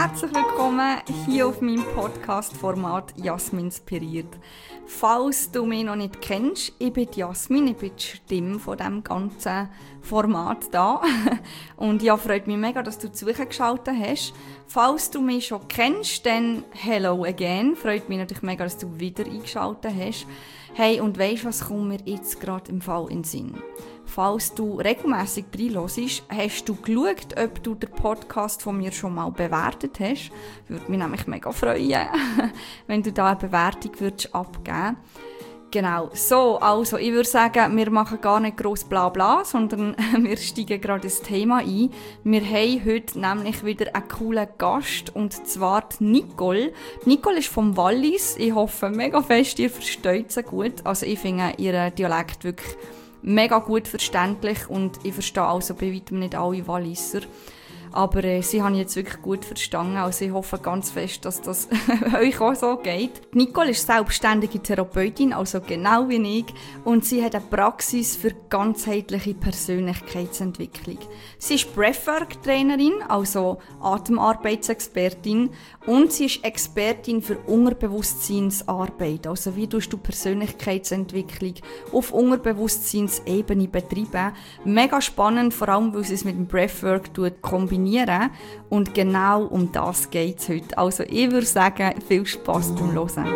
herzlich willkommen hier auf meinem Podcast-Format Jasmin inspiriert. Falls du mich noch nicht kennst, ich bin Jasmin, ich bin die Stimme von diesem ganzen Format da. Und ja, freut mich mega, dass du zugeschaltet hast. Falls du mich schon kennst, dann hello again. Freut mich natürlich mega, dass du wieder eingeschaltet hast. Hey, und weisst, was kommt mir jetzt gerade im Fall in den Sinn? Falls du regelmässig reinhörst, hast du geschaut, ob du den Podcast von mir schon mal bewertet hast. Würde mich nämlich mega freuen, wenn du da eine Bewertung würdest abgeben. Genau, so, also ich würde sagen, wir machen gar nicht gross Blabla, sondern wir steigen gerade ins Thema ein. Wir haben heute nämlich wieder einen coolen Gast, und zwar die Nicole. Die Nicole ist vom Wallis. Ich hoffe mega fest, ihr versteht sie gut. Also ich finde ihren Dialekt wirklich mega gut verständlich und ich verstehe also bei weitem nicht alle Walliser. Aber sie haben jetzt wirklich gut verstanden. Also ich hoffe ganz fest, dass das euch auch so geht. Nicole ist selbstständige Therapeutin, also genau wie ich. Und sie hat eine Praxis für ganzheitliche Persönlichkeitsentwicklung. Sie ist Breathwork-Trainerin, also Atemarbeitsexpertin. Und sie ist Expertin für Unterbewusstseinsarbeit. Also wie tust du Persönlichkeitsentwicklung auf Unterbewusstseinsebene betreiben. Mega spannend, vor allem weil sie es mit dem Breathwork kombinieren. Und genau um das geht es heute. Also ich würde sagen, viel Spass beim Hören.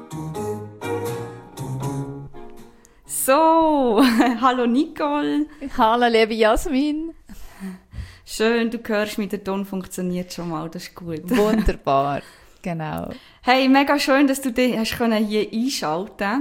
So, hallo Nicole. Hallo liebe Jasmin. Schön, du hörst mich, der Ton funktioniert schon mal, das ist gut. Wunderbar, genau. Hey, mega schön, dass du dich hast hier einschalten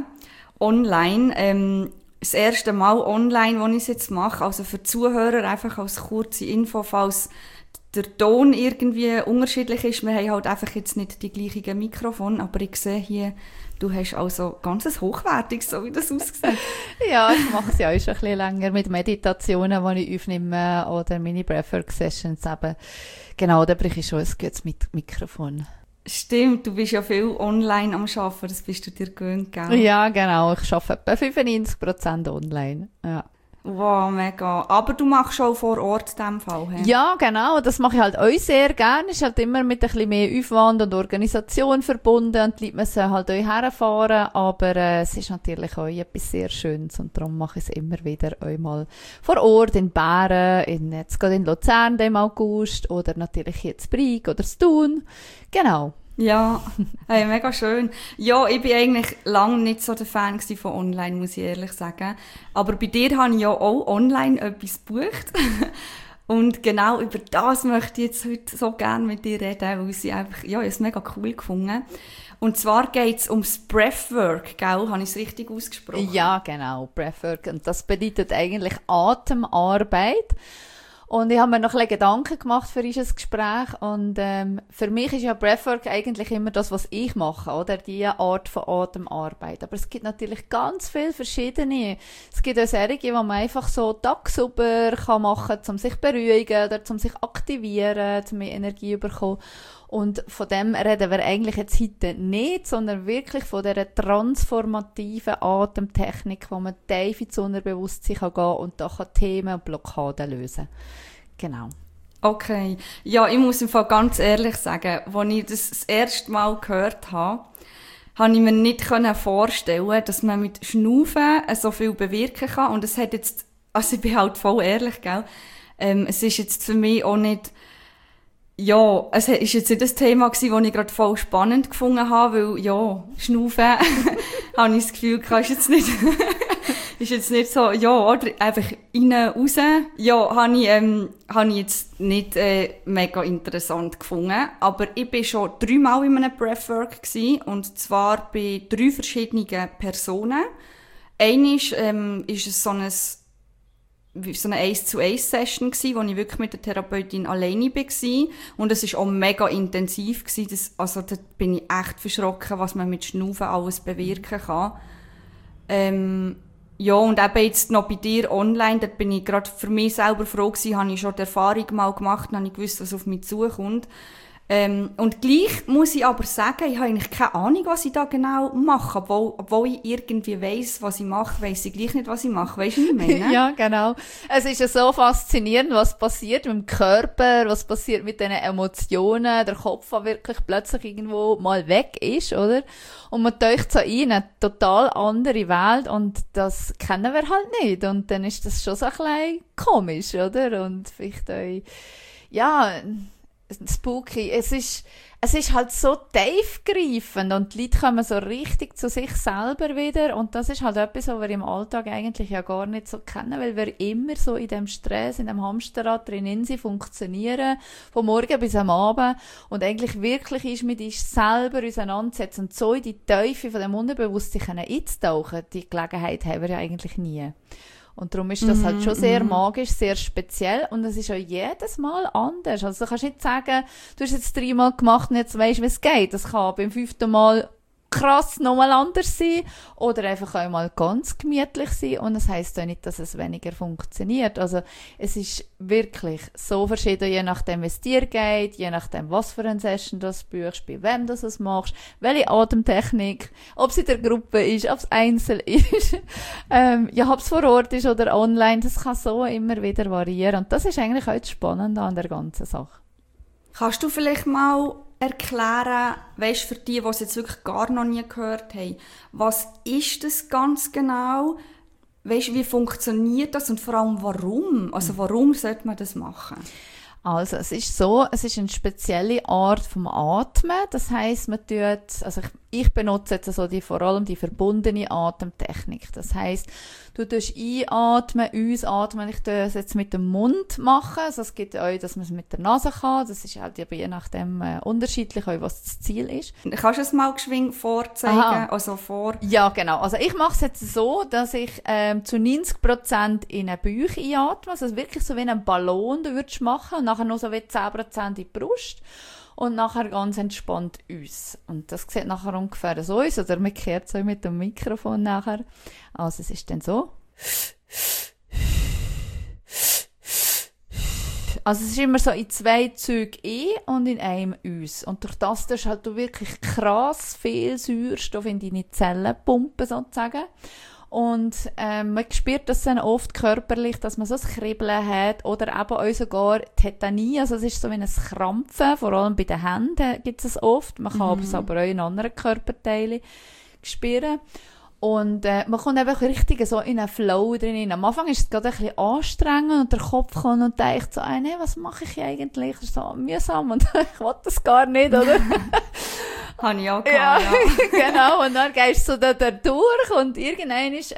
online. Das erste Mal online, wo ich es jetzt mache. Also für die Zuhörer einfach als kurze Info, falls der Ton irgendwie unterschiedlich ist. Wir haben halt einfach jetzt nicht die gleichen Mikrofone, aber ich sehe hier, du hast also ganz hochwertiges, so wie das aussieht. Ja, ich mache es ja auch schon ein bisschen länger mit Meditationen, die ich aufnehme, oder meine Breathwork-Sessions eben. Genau, da brauche ich schon ein gutes Mikrofon. Stimmt, du bist ja viel online am Arbeiten, das bist du dir gewöhnt, gell? Ja, genau, ich arbeite etwa 95% online, ja. Wow, mega. Aber du machst auch vor Ort in diesem Fall, he? Ja, genau, das mache ich halt auch sehr gerne. Ist halt immer mit ein bisschen mehr Aufwand und Organisation verbunden, und die Leute müssen halt auch herfahren, aber es ist natürlich auch etwas sehr Schönes, und darum mache ich es immer wieder auch mal vor Ort in Bären, jetzt gerade in Luzern im August, oder natürlich jetzt Brig oder Thun. Genau. Ja, hey, mega schön. Ja, ich bin eigentlich lange nicht so der Fan von online, muss ich ehrlich sagen. Aber bei dir habe ich ja auch online etwas gebucht. Und genau über das möchte ich jetzt heute so gerne mit dir reden, weil ich einfach, ja, ich habe es mega cool gefunden. Und zwar geht es ums Breathwork, gell? Habe ich es richtig ausgesprochen? Ja, genau, Breathwork. Und das bedeutet eigentlich Atemarbeit. Und ich habe mir noch ein bisschen Gedanken gemacht für unser Gespräch, und für mich ist ja Breathwork eigentlich immer das, was ich mache, oder? Diese Art von Atemarbeit. Aber es gibt natürlich ganz viele verschiedene. Es gibt auch solche, die man einfach so tagsüber machen kann, um sich zu beruhigen oder um sich zu aktivieren, um mehr Energie zu bekommen. Und von dem reden wir eigentlich jetzt heute nicht, sondern wirklich von dieser transformativen Atemtechnik, wo man tief ins Unterbewusstsein gehen kann und da kann Themen und Blockaden lösen. Genau. Okay. Ja, ich muss im Fall ganz ehrlich sagen, als ich das erste Mal gehört habe, konnte ich mir nicht vorstellen, dass man mit Schnaufen so viel bewirken kann. Und es hat jetzt, also ich bin halt voll ehrlich, gell? Es ist jetzt für mich auch nicht, ja, es ist jetzt nicht das Thema gewesen, das ich gerade voll spannend gefunden habe, weil, ja, Schnaufen, habe ich das Gefühl, ist jetzt nicht so, ja, oder einfach rein, raus. Ja, habe ich jetzt nicht mega interessant gefunden. Aber ich war schon 3 Mal in einem Breathwork gewesen, und zwar bei 3 verschiedenen Personen. Einmal ist es so eine 1-zu-1-Session gsi, wo ich wirklich mit der Therapeutin alleine war. Und es war auch mega intensiv gsi. Also, da bin ich echt verschrocken, was man mit Schnaufen alles bewirken kann. Ja, und eben jetzt noch bei dir online, da bin ich gerade für mich selber froh gewesen, habe ich schon die Erfahrung mal gemacht, dann habe ich gewusst, was auf mich zukommt. Und gleich muss ich aber sagen, ich habe eigentlich keine Ahnung, was ich da genau mache. Obwohl ich irgendwie weiss, was ich mache, weiss ich gleich nicht, was ich mache. Weisst du, was ich meine? Ja, genau. Es ist ja so faszinierend, was passiert mit dem Körper, was passiert mit den Emotionen, der Kopf, der wirklich plötzlich irgendwo mal weg ist, oder? Und man taucht so ein, eine total andere Welt, und das kennen wir halt nicht. Und dann ist das schon so ein bisschen komisch, oder? Und vielleicht auch, ja, spooky. Es ist halt so tiefgreifend, und die Leute kommen so richtig zu sich selber wieder, und das ist halt etwas, was wir im Alltag eigentlich ja gar nicht so kennen, weil wir immer so in dem Stress, in dem Hamsterrad drinnen sind, funktionieren, von morgen bis am Abend, und eigentlich wirklich ist mit uns selber auseinandersetzen und so in die Tiefe von dem Unterbewusstsein einzutauchen, die Gelegenheit haben wir ja eigentlich nie. Und darum ist das halt schon sehr magisch, sehr speziell, und es ist auch jedes Mal anders. Also du kannst nicht sagen, du hast jetzt 3 Mal gemacht und jetzt weisst, wie es geht. Das kann beim 5. Mal krass nochmal anders sein oder einfach einmal ganz gemütlich sein, und das heisst auch nicht, dass es weniger funktioniert. Also es ist wirklich so verschieden, je nachdem, wie es dir geht, je nachdem, was für eine Session du buchst, bei wem du es machst, welche Atemtechnik, ob es in der Gruppe ist, ob es einzeln ist, ja, ob es vor Ort ist oder online, das kann so immer wieder variieren, und das ist eigentlich auch das Spannende an der ganzen Sache. Kannst du vielleicht mal erklären, weisst, für die es jetzt wirklich gar noch nie gehört haben, was ist das ganz genau? Weisst, wie funktioniert das und vor allem warum? Also warum sollte man das machen? Also, es ist so, es ist eine spezielle Art vom Atmen. Das heisst, man tut, also ich benutze jetzt also vor allem die verbundene Atemtechnik. Das heisst, du tust einatmen, ausatmen. Ich tue es jetzt mit dem Mund machen. Also es gibt auch, dass man es mit der Nase kann. Das ist halt je nachdem unterschiedlich, auch was das Ziel ist. Kannst du es mal geschwind vorzeigen? Aha. Also Ja, genau. Also ich mache es jetzt so, dass ich zu 90% in den Bauch einatme. Also wirklich so wie einen Ballon du würdest machen. Und nachher noch so wie 10% in die Brust. Und nachher ganz entspannt uns. Und das sieht nachher ungefähr so aus. Oder man kehrt es auch mit dem Mikrofon nachher. Also es ist dann so. Also es ist immer so in 2 Zügen und in einem uns. Und durch das tust halt du wirklich krass viel Sauerstoff in deine Zellen pumpen, sozusagen. Und man spürt das dann oft körperlich, dass man so ein Kribbeln hat oder eben auch sogar Tetanie, also es ist so wie ein Krampfen, vor allem bei den Händen gibt es oft, man kann es aber auch in anderen Körperteilen spüren. Und man kommt einfach richtig so in einen Flow drin. Am Anfang ist es gerade ein bisschen anstrengend und der Kopf kommt und denkt so, nee, was mache ich eigentlich? Das ist so mühsam und ich will das gar nicht, oder? Habe ich auch gehabt, ja. Genau, und dann gehst du da durch und irgendwann ist,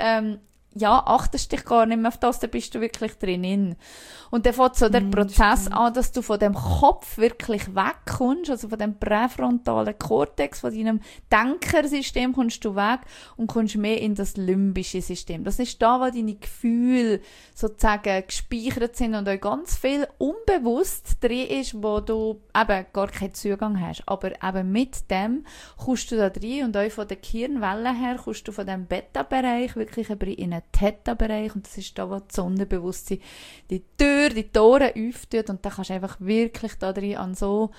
achtest dich gar nicht mehr auf das, dann bist du wirklich drinnen. Und dann fängt so der Prozess an, dass du von dem Kopf wirklich wegkommst, also von dem präfrontalen Kortex, von deinem Denkersystem kommst du weg und kommst mehr in das limbische System. Das ist da, wo deine Gefühle sozusagen gespeichert sind und auch ganz viel unbewusst drin ist, wo du eben gar keinen Zugang hast. Aber eben mit dem kommst du da rein und auch von der Gehirnwelle her kommst du von dem Beta-Bereich wirklich in einen Theta-Bereich, und das ist da, wo das Unterbewusstsein die Tore öffnet, und dann kannst du einfach wirklich da drin an so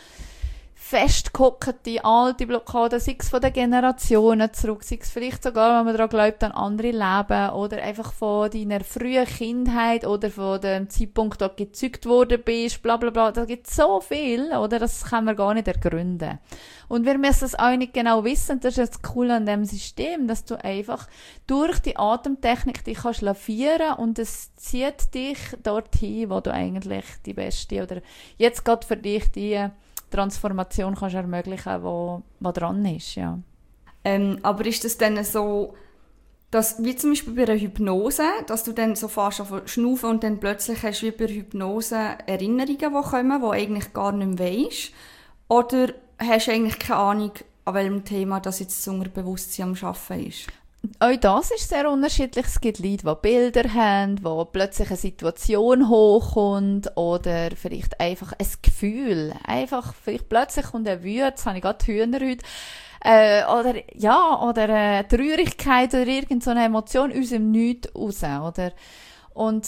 festgehockte alte Blockaden, sei es von den Generationen zurück, sei es vielleicht sogar, wenn man daran glaubt, an andere Leben, oder einfach von deiner frühen Kindheit oder von dem Zeitpunkt, wo du gezeugt worden bist, bla bla bla. Da gibt es so viel, oder? Das kann man gar nicht ergründen. Und wir müssen das auch nicht genau wissen. Das ist das Coole an dem System, dass du einfach durch die Atemtechnik dich kannst lavieren, und es zieht dich dorthin, wo du eigentlich die beste oder jetzt gerade für dich die Transformation kannst ermöglichen, wo dran ist, ja. Aber ist das dann so, dass, wie zum Beispiel bei einer Hypnose, dass du dann so fast schnaufen und dann plötzlich hast du wie bei der Hypnose Erinnerungen, die kommen, die eigentlich gar nicht mehr weisst? Oder hast du eigentlich keine Ahnung, an welchem Thema das jetzt das Unterbewusstsein am Arbeiten ist? Auch das ist sehr unterschiedlich. Es gibt Leute, die Bilder haben, wo plötzlich eine Situation hochkommt oder vielleicht einfach ein Gefühl. Einfach, vielleicht plötzlich kommt eine Wut, jetzt habe ich gerade Hühner heute. Oder eine Traurigkeit oder irgendeine Emotion aus dem Nichts raus, oder? Und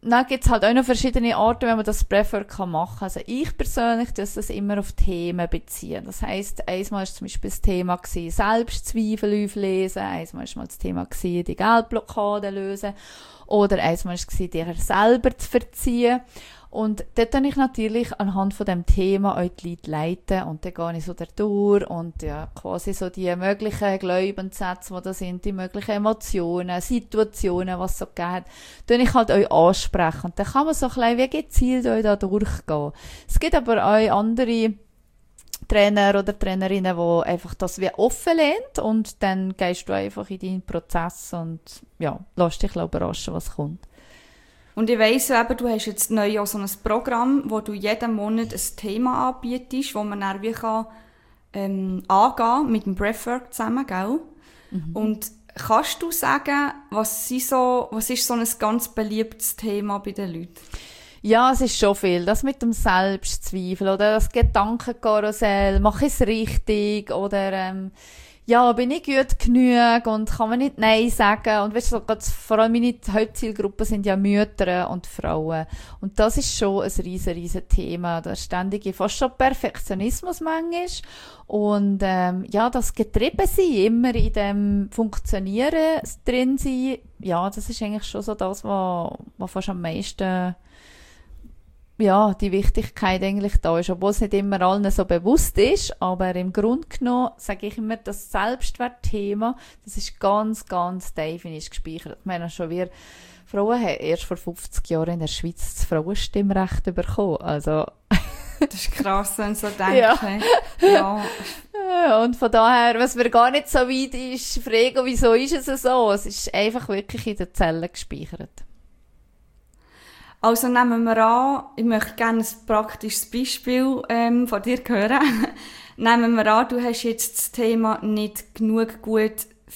dann gibt es halt auch noch verschiedene Arten, wie man das Breathwork machen kann. Also ich persönlich das immer auf Themen beziehen. Das heisst, einmal war zum Beispiel das Thema Selbstzweifel auflesen, einmal war mal das Thema die Geldblockade lösen oder einmal war es dir selber zu verziehen. Und dort kann ich natürlich anhand von dem Thema auch die Leute leiten und dann gehe ich so durch und ja, quasi so die möglichen Glaubenssätze, die da sind, die möglichen Emotionen, Situationen, was es so gegeben hat, tue ich halt euch ansprechen. Und dann kann man so ein bisschen wie gezielt euch da durchgehen. Es gibt aber auch andere Trainer oder Trainerinnen, die einfach das wie offen lehnt und dann gehst du einfach in deinen Prozess und ja, lass dich überraschen, was kommt. Und ich weiss eben, du hast jetzt neu auch so ein Programm, wo du jeden Monat ein Thema anbietest, wo man dann wie kann, angehen mit dem Breathwork zusammen, gell? Mhm. Und kannst du sagen, was ist so ein ganz beliebtes Thema bei den Leuten? Ja, es ist schon viel. Das mit dem Selbstzweifel oder das Gedankenkarussell, mache ich es richtig oder ja, bin ich gut genug und kann man nicht Nein sagen. Und weißt du, vor allem meine Hauptzielgruppe sind ja Mütter und Frauen. Und das ist schon ein riesen Thema. Der ständige, fast schon Perfektionismus manchmal. Und ja, das Getriebensein, immer in dem Funktionieren drin sein, ja, das ist eigentlich schon so das, was fast am meisten ja, die Wichtigkeit eigentlich da ist, obwohl es nicht immer allen so bewusst ist, aber im Grunde genommen sage ich immer, das Selbstwertthema, das ist ganz tief in uns gespeichert. Ich meine, schon wir Frauen haben erst vor 50 Jahren in der Schweiz das Frauenstimmrecht bekommen, also das ist krass, wenn so denken. Ja. Und von daher, was mir gar nicht so weit ist, fragen, wieso ist es so? Es ist einfach wirklich in den Zellen gespeichert. Also nehmen wir an, ich möchte gerne ein praktisches Beispiel von dir hören. Nehmen wir an, du hast jetzt das Thema nicht genug gut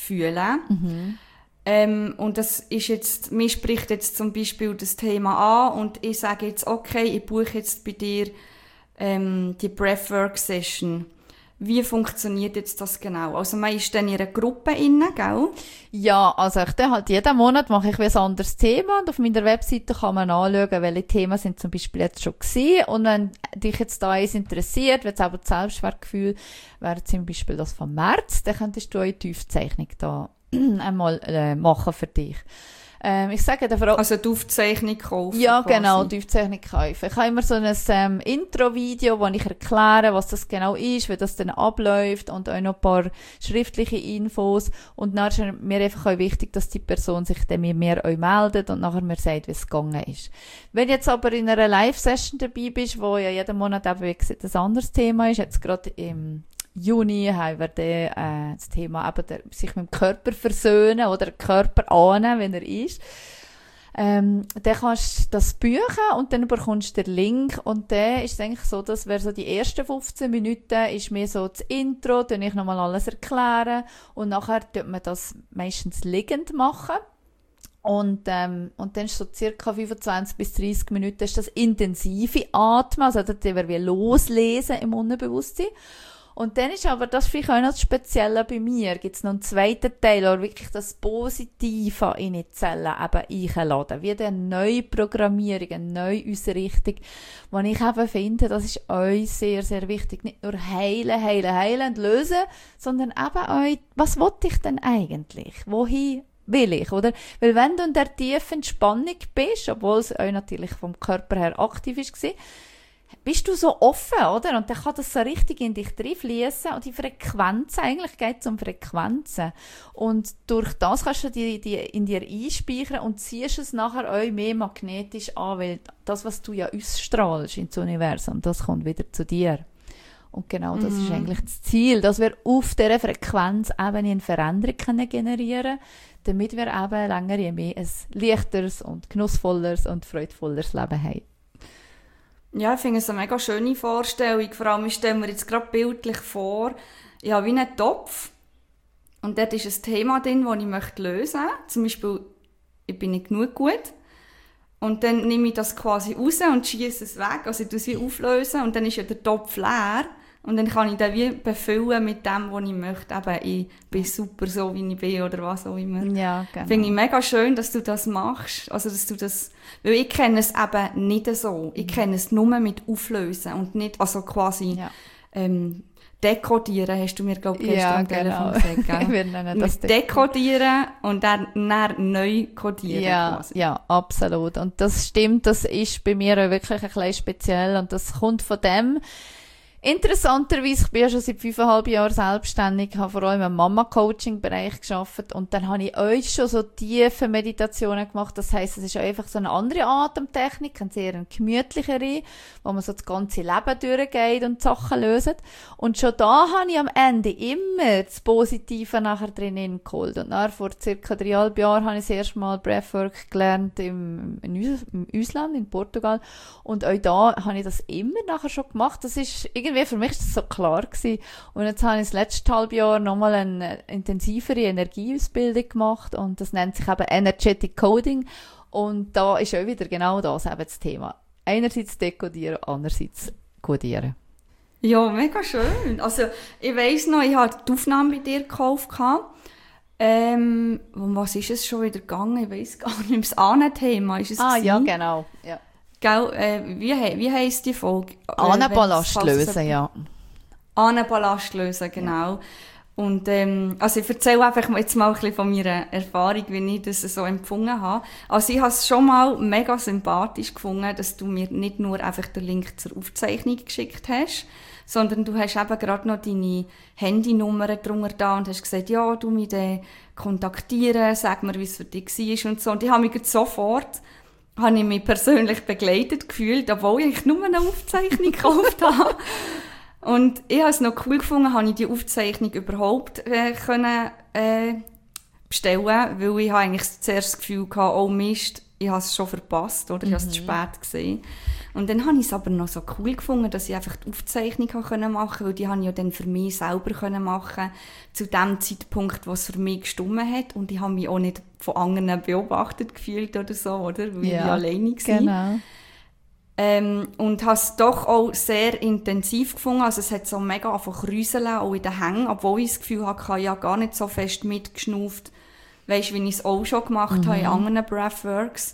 fühlen. Mhm. Und das ist jetzt, mir spricht jetzt zum Beispiel das Thema an und ich sage jetzt, okay, ich buche jetzt bei dir die Breathwork-Session. Wie funktioniert jetzt das genau? Also man ist dann in einer Gruppe inne, gell? Ja, also ich halt jeden Monat mache ich ein anderes Thema und auf meiner Webseite kann man anschauen, welche Themen sind zum Beispiel jetzt schon gewesen. Und wenn dich jetzt da eins interessiert, wenn es aber das Selbstwertgefühl wäre zum Beispiel das vom März, dann könntest du eine Tiefzeichnung da einmal machen für dich. Ich sage der Frau... Also die Aufzeichnung kaufen. Ja, quasi. Genau, die Aufzeichnung kaufen. Ich habe immer so ein Intro-Video, wo ich erkläre, was das genau ist, wie das dann abläuft und auch noch ein paar schriftliche Infos. Und dann ist mir einfach auch wichtig, dass die Person sich dann mit mir auch meldet und nachher mir sagt, wie es gegangen ist. Wenn jetzt aber in einer Live-Session dabei bist, wo ja jeden Monat eben, wie gesagt, ein anderes Thema ist, jetzt gerade im Juni haben wir dann, das Thema eben sich mit dem Körper versöhnen oder den Körper ahnen, wenn er ist. Dann kannst du das buchen und dann bekommst du den Link und dann ist es eigentlich so, dass wir so die ersten 15 Minuten ist mir so das Intro, dann ich nochmal alles erklären und nachher tut man das meistens liegend machen. Und dann ist so circa 25 bis 30 Minuten ist das intensive Atmen, also da wir wie loslesen im Unterbewusstsein. Und dann ist aber das vielleicht auch noch das Spezielle bei mir. Gibt es noch einen zweiten Teil, wo wirklich das Positive in die Zellen eben einladen. Wie eine neue Programmierung, eine neue Ausrichtung. Wo ich eben finde, das ist euch sehr, sehr wichtig. Nicht nur heilen und lösen, sondern eben auch, was will ich denn eigentlich? Wohin will ich, oder? Weil wenn du in der tiefen Entspannung bist, obwohl es auch natürlich vom Körper her aktiv war, bist du so offen, oder? Und dann kann das so richtig in dich reinfließen und die Frequenzen, eigentlich geht es um Frequenzen. Und durch das kannst du die in dir einspeichern und ziehst es nachher auch mehr magnetisch an, weil das, was du ja ausstrahlst ins Universum, das kommt wieder zu dir. Und genau das ist eigentlich das Ziel, dass wir auf dieser Frequenzebene eine Veränderung generieren können, damit wir eben länger je mehr ein leichteres und genussvolleres und freudvolleres Leben haben. Ja, ich finde es eine mega schöne Vorstellung. Vor allem, ich stelle mir jetzt gerade bildlich vor, ich habe wie einen Topf und dort ist ein Thema drin, das ich lösen möchte. Zum Beispiel, ich bin nicht genug gut. Und dann nehme ich das quasi raus und schiesse es weg. Also ich tue es wie auflösen und dann ist ja der Topf leer. Und dann kann ich den wie befüllen mit dem, was ich möchte. Eben, ich bin super so, wie ich bin oder was auch immer. Ja, genau. Finde ich mega schön, dass du das machst. Also, dass du das, weil ich kenne es eben nicht so. Ich kenne es nur mit Auflösen und nicht, also quasi, dekodieren, hast du mir, glaube ich, gestern am Telefon gesagt, gell? Wir nennen das dekodieren und dann neu kodieren quasi. Ja, absolut. Und das stimmt, das ist bei mir auch wirklich ein bisschen speziell und das kommt von dem. Interessanterweise, ich bin ja schon seit 5,5 Jahren selbstständig, habe vor allem im Mama-Coaching-Bereich gearbeitet und dann habe ich euch schon so tiefe Meditationen gemacht. Das heisst, es ist einfach so eine andere Atemtechnik, eine sehr gemütlichere, wo man so das ganze Leben durchgeht und Sachen löst. Und schon da habe ich am Ende immer das Positive nachher drinnen geholt. Und nachher, vor circa 3,5 Jahren, habe ich das erste Mal Breathwork gelernt im Ausland, in Portugal. Und auch da habe ich das immer nachher schon gemacht. Das ist irgendwie für mich ist das so klar gewesen. Und jetzt habe ich das letzte halbe Jahr nochmal eine intensivere Energieausbildung gemacht und das nennt sich eben Energetic Coding. Und da ist auch wieder genau das eben das Thema. Einerseits dekodieren, andererseits codieren. Ja, mega schön. Also, ich weiss noch, ich hatte die Aufnahme bei dir gekauft. Um was ist es schon wieder gegangen? Ich weiss gar nicht. Das Ahnenthema ist es gewesen. Ja, genau. Ja. Gell, wie heisst die Folge? Ahnenballast lösen, ja. Ahnenballast lösen, genau. Und also ich erzähle einfach jetzt mal ein bisschen von meiner Erfahrung, wie ich das so empfunden habe. Also ich habe es schon mal mega sympathisch gefunden, dass du mir nicht nur einfach den Link zur Aufzeichnung geschickt hast, sondern du hast eben gerade noch deine Handynummer drunter da und hast gesagt, ja, du mich dann kontaktieren, sag mir, wie es für dich war und so. Und ich habe mich sofort habe ich mich persönlich begleitet gefühlt, obwohl ich nur eine Aufzeichnung gekauft habe. Und ich habe es noch cool gefunden, habe ich die Aufzeichnung überhaupt können bestellen, weil ich habe eigentlich zuerst das Gefühl hatte, oh Mist, ich habe es schon verpasst, oder ich habe es zu spät gesehen. Und dann habe ich es aber noch so cool gefunden, dass ich einfach die Aufzeichnung machen konnte, weil die habe ich ja dann für mich selber machen zu dem Zeitpunkt, wo es für mich gestimmt hat. Und ich habe mich auch nicht von anderen beobachtet gefühlt oder so, oder? Weil ich alleine war. Genau. Und habe es doch auch sehr intensiv gefunden. Also es hat so mega einfach rüseln, auch in den Hängen, obwohl ich das Gefühl hatte, ich habe ja gar nicht so fest mitgeschnauft, weisst, wie ich es auch schon gemacht habe in anderen Breathworks.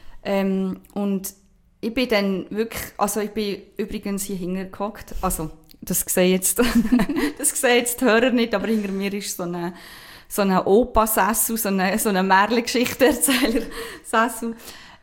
Und ich bin dann wirklich, also ich bin übrigens hier hingehockt, also das sehen jetzt die Hörer nicht, aber hinter mir ist so ein Opa-Sessel, so ein Märchengeschichte-Erzähler-Sessel.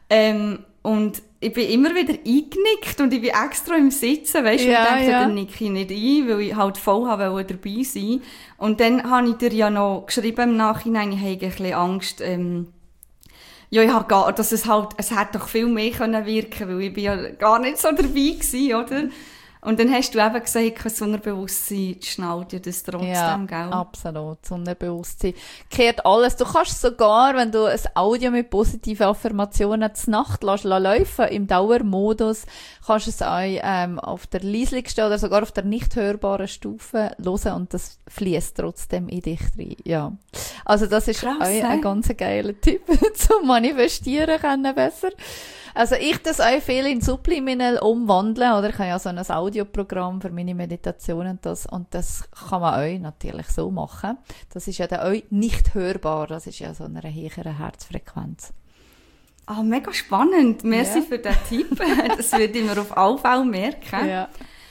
Und ich bin immer wieder eingenickt und ich bin extra im Sitzen, weisst du, ich dachte, dann nicke ich nicht ein, weil ich halt voll dabei sein wollte. Und dann habe ich dir ja noch geschrieben im Nachhinein, ich habe ein bisschen Angst, ja, ich habe dass es hätte doch viel mehr wirken können, weil ich bin ja gar nicht so dabei gewesen, oder? Und dann hast du eben gesagt, das Unterbewusstsein schnallt ja das trotzdem, gell? Ja, absolut. Das Unterbewusstsein kehrt alles. Du kannst sogar, wenn du ein Audio mit positiven Affirmationen zur Nacht laufen im Dauermodus, kannst du es auch auf der leislichsten oder sogar auf der nicht hörbaren Stufe hören und das fließt trotzdem in dich rein. Ja. Also das ist krass, auch ein ganz geiler Tipp zum Manifestieren können besser. Also ich das auch viel in Subliminal umwandeln, oder? Ich habe ja so ein Audioprogramm für meine Meditationen und das kann man auch natürlich so machen. Das ist ja dann auch nicht hörbar, das ist ja so eine höhere Herzfrequenz. Ah, mega spannend. Merci für den Tipp. Das würde ich mir auf alle Fälle merken. Ja.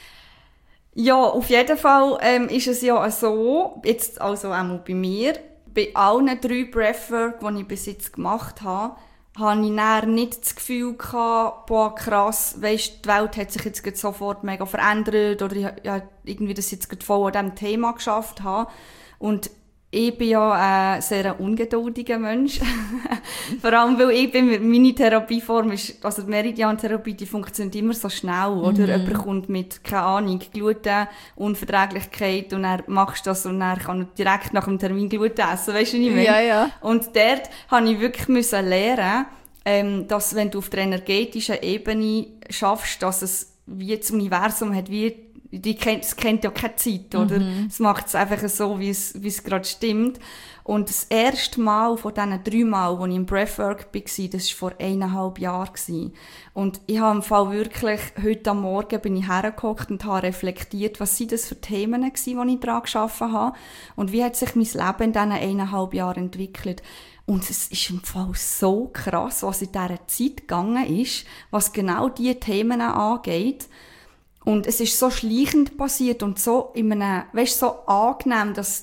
Ja, auf jeden Fall ist es ja so, jetzt also auch bei mir, bei allen 3 Breathwork, die ich bis jetzt gemacht habe ich dann nicht das Gefühl gehabt, boah, krass, weisst, die Welt hat sich jetzt sofort mega verändert oder ich irgendwie das jetzt voll an diesem Thema geschafft habe. Und ich bin ja ein sehr ungeduldiger Mensch. Vor allem, weil meine Therapieform ist, also die Meridian-Therapie, die funktioniert immer so schnell, oder? Jemand kommt mit, keine Ahnung, Glutenunverträglichkeit und dann machst du das und dann kann er direkt nach dem Termin Gluten essen, weisst du, was ich meine? Ja, ja. Und dort musste ich wirklich lernen, dass wenn du auf der energetischen Ebene schaffst, dass es wie das Universum hat, wie es kennt ja keine Zeit, oder? Es macht es einfach so, wie es gerade stimmt. Und das erste Mal von diesen 3 Mal, wo ich im Breathwork war, das war vor 1,5 Jahren. Und ich habe im Fall wirklich, heute am Morgen bin ich hergehockt und habe reflektiert, was sind das für Themen gewesen, die ich daran gearbeitet habe. Und wie hat sich mein Leben in diesen 1,5 Jahren entwickelt. Und es ist im Fall so krass, was in dieser Zeit gegangen ist, was genau diese Themen angeht. Und es ist so schleichend passiert und so in einem, so angenehm, dass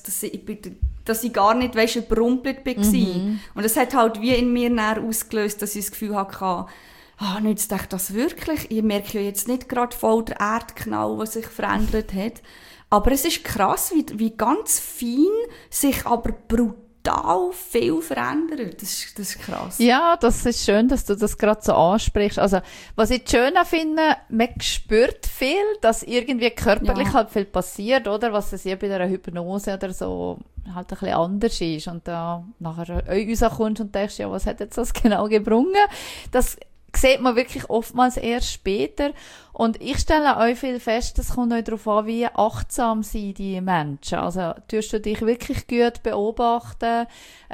ich gar nicht, überrumpelt war. Und es hat halt wie in mir näher ausgelöst, dass ich das Gefühl hatte, nützt euch das wirklich? Ich merke ja jetzt nicht gerade voll der Erdknall, was sich verändert hat. Aber es ist krass, wie ganz fein sich aber brutal viel verändert. Das ist krass. Ja, das ist schön, dass du das gerade so ansprichst. Also, was ich schön finde, man spürt viel, dass irgendwie körperlich halt viel passiert, oder? Was es ja bei einer Hypnose oder so halt ein bisschen anders ist. Und da nachher rauskommst und denkst, ja, was hat jetzt das genau gebrungen? Das sieht man wirklich oftmals erst später. Und ich stelle auch viel fest, es kommt auch darauf an, wie achtsam sind die Menschen. Also, tust du dich wirklich gut beobachten,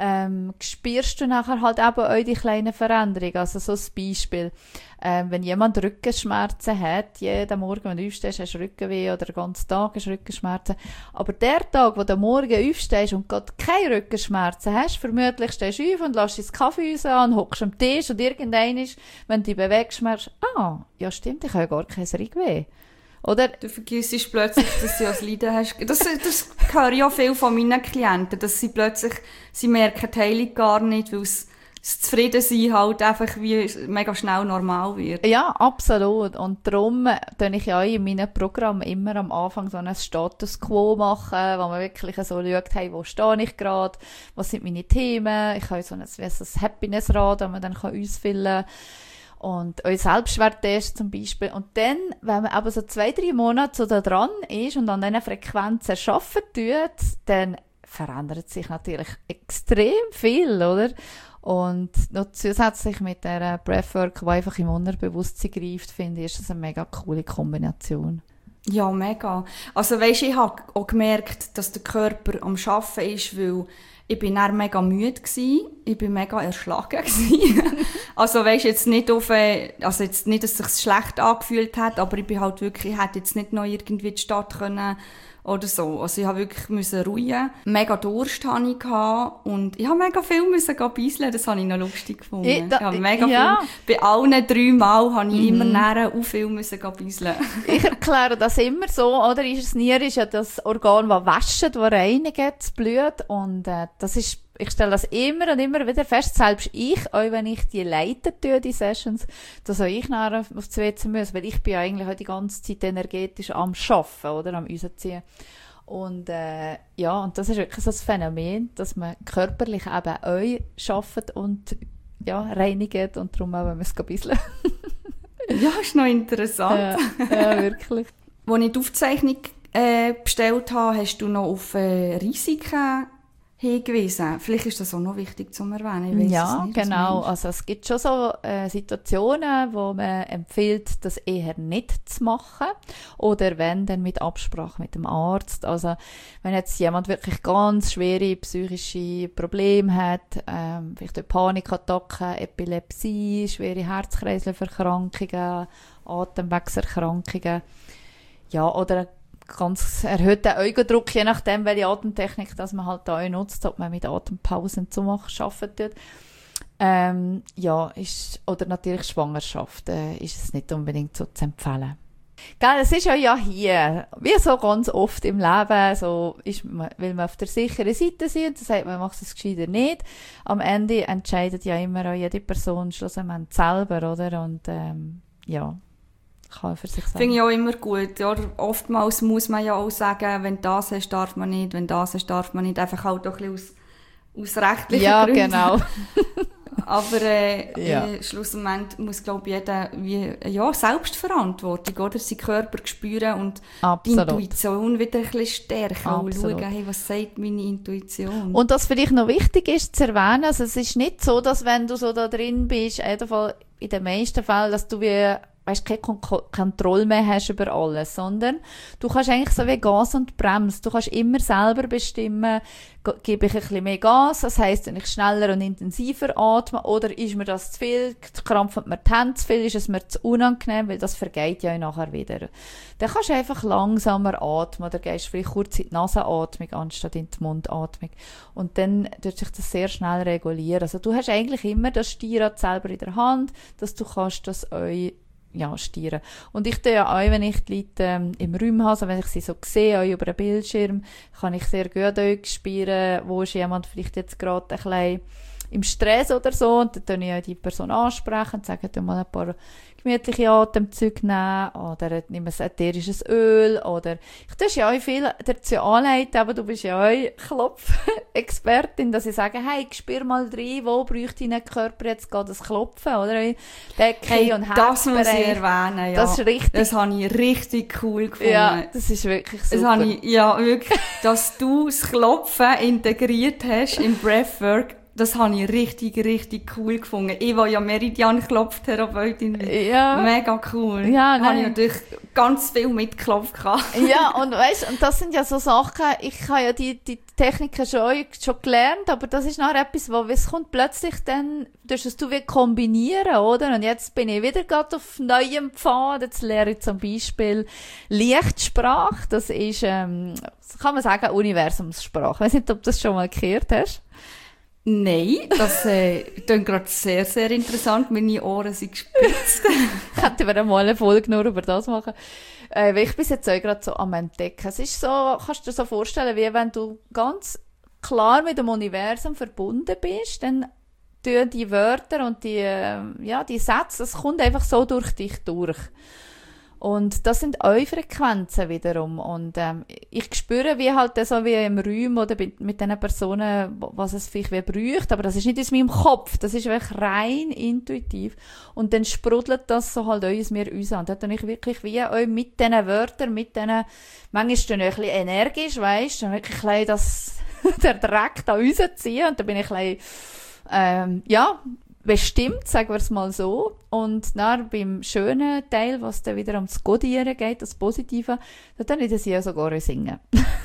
spürst du nachher halt eben auch die kleinen Veränderungen. Also, so ein Beispiel. Wenn jemand Rückenschmerzen hat, jeden Morgen, wenn du aufstehst, hast du Rückenweh oder den ganzen Tag hast du Rückenschmerzen. Aber der Tag, wo du morgen aufstehst und gerade keine Rückenschmerzen hast, vermutlich stehst du auf und lässt deinen Kaffee an, hockst am Tisch und irgendwann ist, wenn du dich bewegst, merkst du, ja stimmt, ich habe ja gar kein Rückenweh. Oder? Du vergisst plötzlich, dass du ein Leiden hast. Das höre ich auch viel von meinen Klienten, dass sie plötzlich, sie merken die Heilung gar nicht, weil das Zufriedensein halt einfach wie mega schnell normal wird. Ja, absolut. Und darum tue ich ja auch in meinen Programmen immer am Anfang so einen Status Quo machen, wo man wirklich so schaut, hey, wo stehe ich gerade, was sind meine Themen. Ich habe so ein Happiness-Rad, das man dann ausfüllen kann. Und euer Selbstwerttest zum Beispiel. Und dann, wenn man aber so 2-3 Monate so da dran ist und an diesen Frequenzen arbeiten tut, dann verändert sich natürlich extrem viel, oder? Und noch zusätzlich mit der Breathwork, die einfach im Unterbewusstsein greift, finde ich, ist das eine mega coole Kombination. Ja, mega. Also weisst, ich habe auch gemerkt, dass der Körper am Arbeiten ist, weil ich bin dann mega müde gsi, ich bin mega erschlagen gsi. Also weisst, jetzt nicht jetzt nicht, dass es sich schlecht angefühlt hat, aber ich bin halt wirklich, ich hätte jetzt nicht noch irgendwie in die Stadt können oder so. Also ich habe wirklich ruhen. Mega Durst hatte ich und ich habe mega viel müssen beiseln. Das habe ich noch lustig gefunden. Ich habe mega viel. Bei allen 3 Mal habe ich immer näher auch viel müssen beiseln. Ich erkläre das immer so, oder? Das Nieren ist ja das Organ, das wäscht, das reinigt, das Blut. Und das ist, ich stelle das immer und immer wieder fest, selbst ich, auch wenn ich die leite tue, die Sessions, dass auch ich nachher aufs WC muss, weil ich bin ja eigentlich auch die ganze Zeit energetisch am Arbeiten, oder? Am Rausziehen. Und, und das ist wirklich so ein Phänomen, dass man körperlich eben auch arbeitet und, reinigt und darum auch, wenn man es ein bisschen. Ja, ist noch interessant. Ja, wirklich. Als ich die Aufzeichnung bestellt habe, hast du noch auf Risiken hingewiesen. Vielleicht ist das auch noch wichtig zu erwähnen. Ich weiss es nicht, genau. Also es gibt schon so Situationen, wo man empfiehlt, das eher nicht zu machen. Oder wenn, dann mit Absprache mit dem Arzt. Also wenn jetzt jemand wirklich ganz schwere psychische Probleme hat, vielleicht Panikattacken, Epilepsie, schwere Herz-Kreislauf-Erkrankungen, Atemwegserkrankungen, oder ganz erhöhter Augendruck, je nachdem, welche Atemtechnik das man halt da auch nutzt, ob man mit Atempausen zu machen arbeitet. Oder natürlich Schwangerschaft, ist es nicht unbedingt so zu empfehlen. Gell, es ist ja hier, wie so ganz oft im Leben, so will man auf der sicheren Seite sein und dann sagt man macht es gescheiter nicht. Am Ende entscheidet ja immer auch jede Person schlussendlich selber, oder? Und kann für sich sagen. Finde ich auch immer gut. Ja, oftmals muss man ja auch sagen, wenn du das hast, darf man nicht, wenn du das hast, darf man nicht. Einfach halt auch ein bisschen aus rechtlichen Gründen. Ja, genau. Aber schlussendlich muss, glaube ich, jeder Selbstverantwortung, oder? Seinen Körper spüren und Absolut. Die Intuition wieder ein bisschen stärken. Und schauen, hey, was sagt meine Intuition? Und was für dich noch wichtig ist zu erwähnen, also es ist nicht so, dass wenn du so da drin bist, in den meisten Fällen, dass du wie weißt, keine Kontrolle mehr hast über alles, sondern du kannst eigentlich so wie Gas und Bremse. Du kannst immer selber bestimmen, gebe ich ein bisschen mehr Gas, das heisst, wenn ich schneller und intensiver atme, oder ist mir das zu viel, krampft mir die Hände zu viel, ist es mir zu unangenehm, weil das vergeht ja nachher wieder. Dann kannst du einfach langsamer atmen, oder gehst vielleicht kurz in die Nasenatmung, anstatt in die Mundatmung. Und dann tut sich das sehr schnell regulieren. Also du hast eigentlich immer das Steuerrad selber in der Hand, dass du kannst das euch steuern. Und ich tue ja auch, wenn ich die Leute im Raum habe, also wenn ich sie so sehe, auch über den Bildschirm, kann ich sehr gut auch spüren, wo ist jemand vielleicht jetzt gerade ein bisschen im Stress oder so, und dann tue ich auch die Person ansprechen und sage, du mal ein paar gemütliche Atemzüge nehmen, oder nimm ein ätherisches Öl, oder ich tue ja auch viel dazu anleiten, aber du bist ja auch Klopfexpertin, dass ich sage, hey, spür mal rein, wo bräuchte dein Körper jetzt gerade das Klopfen, oder? Decke und Herzbereich. Das muss ich erwähnen, ja. Das ist richtig. Das habe ich richtig cool gefunden. Ja, das ist wirklich super. Das habe ich, ja, wirklich, dass du das Klopfen integriert hast im Breathwork. Das habe ich richtig, richtig cool gefunden. Ich war ja Meridian-Klopftherapeutin. Ja. Mega cool. Ja, da habe ich natürlich ganz viel mitgeklopft. Ja, und weißt, und das sind ja so Sachen, ich habe ja die Techniken schon gelernt, aber das ist nachher etwas, wo es kommt plötzlich dann, du wie kombinieren, oder? Und jetzt bin ich wieder gerade auf neuem Pfad. Jetzt lehre ich zum Beispiel Lichtsprache. Das ist, kann man sagen, Universumssprache. Ich weiß nicht, ob du das schon mal gehört hast. Nein, das klingt gerade sehr, sehr interessant. Meine Ohren sind gespitzt. Könnten wir mal eine Folge nur über das machen. Weil ich bin jetzt auch gerade so am Entdecken. Es ist so, kannst du dir so vorstellen, wie wenn du ganz klar mit dem Universum verbunden bist, dann tun die Wörter und die Sätze, das kommt einfach so durch dich durch. Und das sind eure Frequenzen wiederum. Und ich spüre wie halt so wie im Raum oder mit den Personen, was es vielleicht wie braucht. Aber das ist nicht aus meinem Kopf. Das ist wirklich rein intuitiv. Und dann sprudelt das so halt aus mir uns an. Da tue ich wirklich wie euch mit diesen Wörtern, mit diesen, manchmal ein bisschen energisch, weisst du, dann wirklich ein bisschen der Dreck da rausziehen. Und dann bin ich ein bisschen, bestimmt, sagen wir es mal so. Und dann beim schönen Teil, was dann wieder ums Godieren geht, das Positive, dann kann ich das ja sogar singen.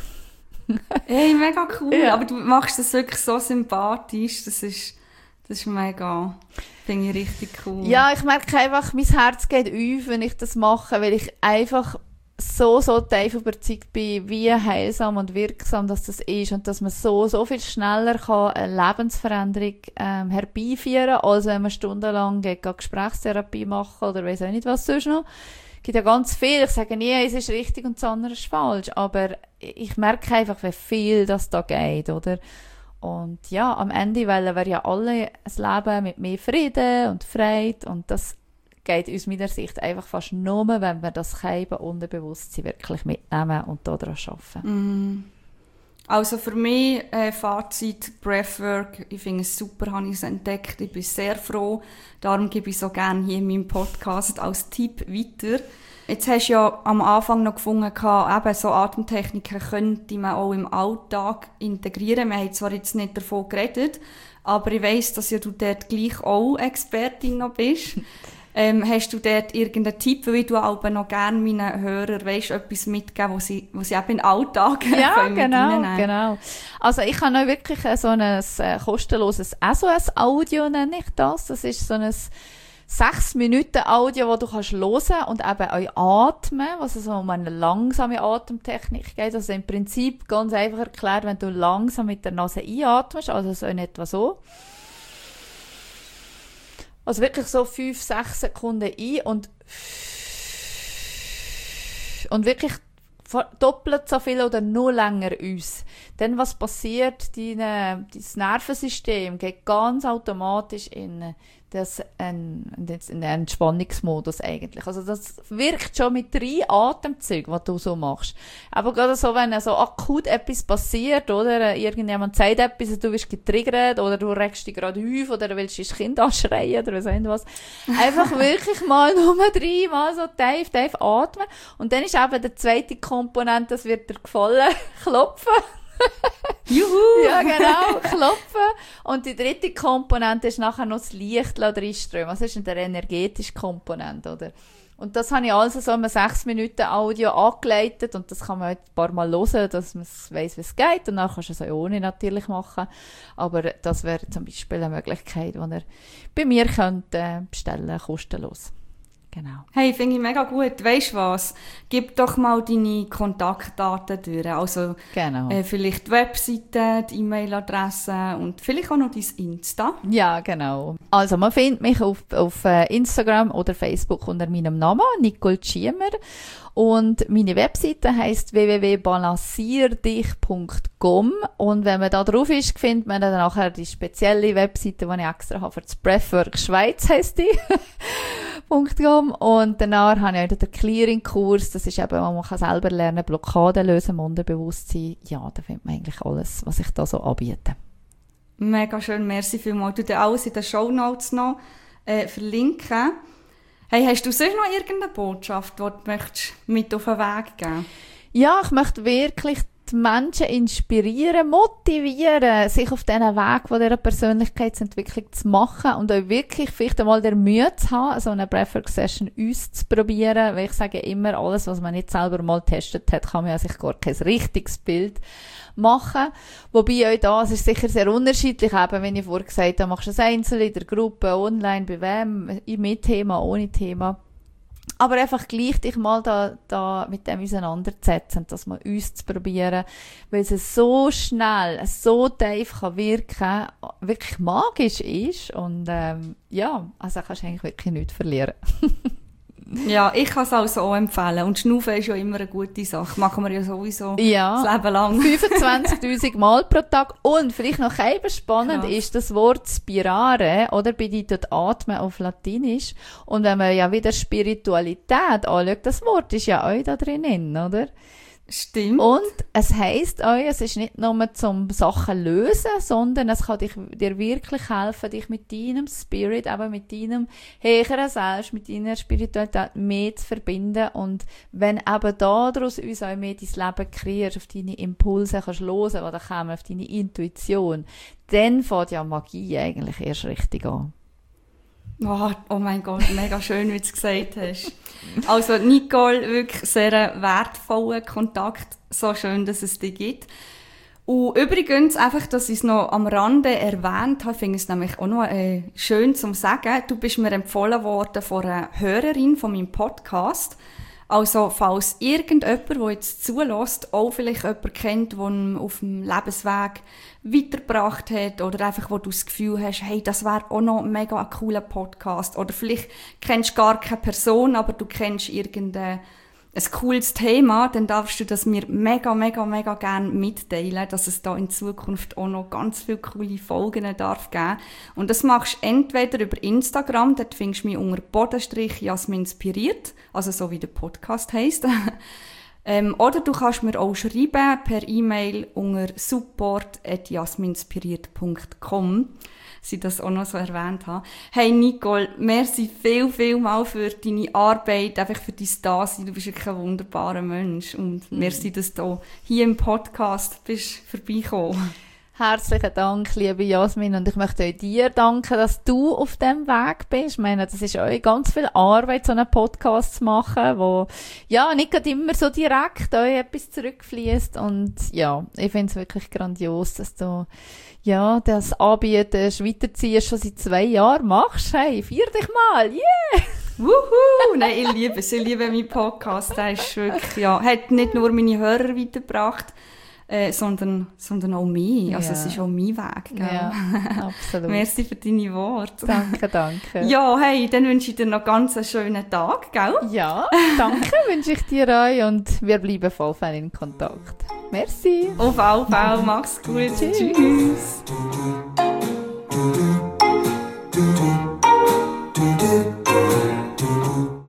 Hey, mega cool. Ja. Aber du machst das wirklich so sympathisch. Das ist mega, finde ich richtig cool. Ja, ich merke einfach, mein Herz geht auf, wenn ich das mache, weil ich einfach so tief überzeugt bin, wie heilsam und wirksam das ist und dass man so viel schneller kann eine Lebensveränderung herbeiführen kann, als wenn man stundenlang Gesprächstherapie machen oder weiss auch nicht was sonst noch. Es gibt ja ganz viel. Ich sage nie, es ist richtig und das andere ist falsch, aber ich merke einfach, wie viel das da geht, oder? Und ja, am Ende wollen wir ja alle ein Leben mit mehr Frieden und Freude, und das geht aus meiner Sicht einfach fast nur, wenn wir das Unterbewusstsein wirklich mitnehmen und daran arbeiten. Also für mich, Fazit, Breathwork, ich finde es super, habe ich es entdeckt, ich bin sehr froh, darum gebe ich so gerne hier in meinem Podcast als Tipp weiter. Jetzt hast du ja am Anfang noch gefunden, eben so Atemtechniken könnte man auch im Alltag integrieren. Wir haben zwar jetzt nicht davon geredet, aber ich weiss, dass ja du dort gleich auch Expertin noch bist. Hast du dort irgendeinen Tipp, weil du aber noch gerne meinen Hörern etwas mitgeben, wo sie eben im Alltag ja, genau. Also ich habe noch wirklich so ein kostenloses SOS-Audio, nenne ich das. Das ist so ein 6 Minuten Audio, wo du kannst hören und eben auch atmen, was also um eine langsame Atemtechnik geht. Also im Prinzip ganz einfach erklärt, wenn du langsam mit der Nase einatmest, also so in etwa so. Also wirklich so 5-6 Sekunden ein und wirklich doppelt so viel oder nur länger aus. Dann was passiert? Dein Nervensystem geht ganz automatisch in den Entspannungsmodus eigentlich. Also das wirkt schon mit 3 Atemzügen, was du so machst. Aber gerade so, wenn so akut etwas passiert, oder irgendjemand sagt etwas, du wirst getriggert, oder du regst dich gerade auf, oder du willst dein Kind anschreien, oder was. Einfach wirklich mal nur 3 Mal so tief atmen. Und dann ist eben der zweite Komponent, das wird dir gefallen, klopfen. Juhu! Ja, genau, klopfen. Und die dritte Komponente ist nachher noch das Licht reinströmen. Also das ist eine energetische Komponente, oder? Und das habe ich also so einem 6 Minuten Audio angeleitet und das kann man halt ein paar Mal hören, dass man weiss, wie es geht. Und dann kannst du es auch ohne natürlich machen. Aber das wäre zum Beispiel eine Möglichkeit, die ihr bei mir könnt, bestellen kostenlos. Genau. Hey, finde ich mega gut. Weisst du was? Gib doch mal deine Kontaktdaten durch. Also Genau. Vielleicht die Webseite, die E-Mail-Adresse und vielleicht auch noch dein Insta. Ja, genau. Also man findet mich auf Instagram oder Facebook unter meinem Namen, Nicole Schiemer. Und meine Webseite heisst www.balancierdich.com und wenn man da drauf ist, findet man dann nachher die spezielle Webseite, die ich extra habe für das Breathwork Schweiz, heisst die. .com. Und danach habe ich auch den Clearing-Kurs, das ist eben, wo man selber lernen, Blockaden lösen im Unterbewusstsein. Ja, da findet man eigentlich alles, was ich da so anbiete. Mega schön, merci vielmals. Du darfst alles in den Shownotes noch verlinken. Hey, hast du sonst noch irgendeine Botschaft, die du möchtest mit auf den Weg geben? Ja, ich möchte wirklich die Menschen inspirieren, motivieren, sich auf diesen Weg von dieser Persönlichkeitsentwicklung zu machen und auch wirklich vielleicht einmal der Mühe zu haben, so eine Breathwork-Session auszuprobieren, weil ich sage immer, alles, was man nicht selber mal getestet hat, kann man ja sich gar kein richtiges Bild machen. Wobei auch das ist sicher sehr unterschiedlich, eben, wenn ich vorher gesagt habe, machst du es einzeln, in der Gruppe, online, bei wem, mit Thema, ohne Thema. Aber einfach gleich dich mal da mit dem auseinanderzusetzen, das mal auszuprobieren, weil es so schnell, so tief kann wirken, wirklich magisch ist und ja, also kannst du eigentlich wirklich nichts verlieren. Ja, ich kann es also auch empfehlen. Und Schnaufen ist ja immer eine gute Sache. Machen wir ja sowieso das Leben lang. 25'000 Mal pro Tag. Und vielleicht noch eben spannend Krass. ist das Wort spirare, oder bedeutet atmen auf Latinisch. Und wenn man ja wieder Spiritualität anschaut, das Wort ist ja auch da drinnen, oder? Stimmt. Und es heisst auch, es ist nicht nur zum Sachen lösen, sondern es kann dir wirklich helfen, dich mit deinem Spirit, eben mit deinem höheren Selbst, mit deiner Spiritualität mehr zu verbinden. Und wenn eben daraus uns auch mehr dein Leben kreierst, auf deine Impulse kannst hören, die da kommen, auf deine Intuition, dann fängt ja Magie eigentlich erst richtig an. Oh mein Gott, mega schön, wie du es gesagt hast. Also Nicole, wirklich sehr wertvoller Kontakt. So schön, dass es dich gibt. Und übrigens, einfach, dass ich es noch am Rande erwähnt habe, finde ich es nämlich auch noch schön zu sagen. Du bist mir empfohlen worden von einer Hörerin von meinem Podcast. Also, falls irgendjemand, der jetzt zulässt, auch vielleicht jemanden kennt, der ihn auf dem Lebensweg weitergebracht hat oder einfach, wo du das Gefühl hast, hey, das wäre auch noch ein mega cooler Podcast. Oder vielleicht kennst du gar keine Person, aber du kennst irgendein cooles Thema, dann darfst du das mir mega, mega, mega gerne mitteilen, dass es da in Zukunft auch noch ganz viele coole Folgen darf geben. Und das machst du entweder über Instagram, dort findest du mich unter _Jasminspiriert, also so wie der Podcast heisst. Oder du kannst mir auch schreiben per E-Mail unter support@jasminspiriert.com. Sie das auch noch so erwähnt haben. Hey Nicole, merci viel mal für deine Arbeit, einfach für dein Dasein. Du bist wirklich ein wunderbarer Mensch und merci, dass du hier im Podcast bist vorbeigekommen. Herzlichen Dank, liebe Jasmin, und ich möchte auch dir danken, dass du auf dem Weg bist. Ich meine, das ist auch ganz viel Arbeit, so einen Podcast zu machen, wo, ja, nicht gerade immer so direkt euch etwas zurückfließt. Und ja, ich finde es wirklich grandios, dass du, ja, das anbietest, weiterziehst, schon seit 2 Jahren machst. Hey, feier dich mal, yeah! Wuhu! Nein, ich liebe meinen Podcast. Der ist wirklich, ja, hat nicht nur meine Hörer weitergebracht, sondern auch mich. Also es ist auch mein Weg. Gell? Ja, absolut. Merci für deine Worte. Danke. Ja, hey, dann wünsche ich dir noch ganz einen schönen Tag, gell? Ja, danke wünsche ich dir auch und wir bleiben voll in Kontakt. Merci. Auf jeden Fall, mach's gut. Tschüss.